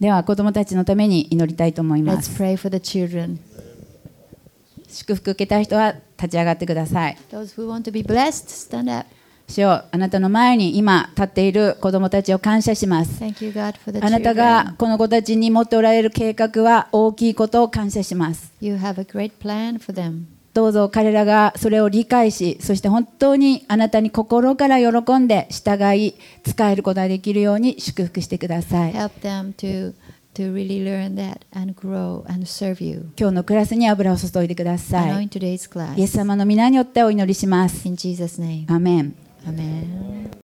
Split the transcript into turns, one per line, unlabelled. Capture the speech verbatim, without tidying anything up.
では子どもたちのために祈りたいと思いま
Let's
す。
pray for the children.
祝福受けた人は立ち上がってください。
Those who want to be blessed, stand up.
主よ、あなたの前に今立っている子どもたちを感謝します。
Thank you, God, for the
あなた
children.
がこの子たちに持っておられる計画は大きいことを感謝します。
You have a great plan for them.
どうぞ彼らがそれを理解し、そして本当にあなたに心から喜んで従い使えることができるように祝福してください。
Help them to, to really learn that and grow and serve you.
今日のクラスに油を注いでください。
Anoint today's class.
イエス様の皆によってお祈りします。
In Jesus' name.
アーメン。
Amen.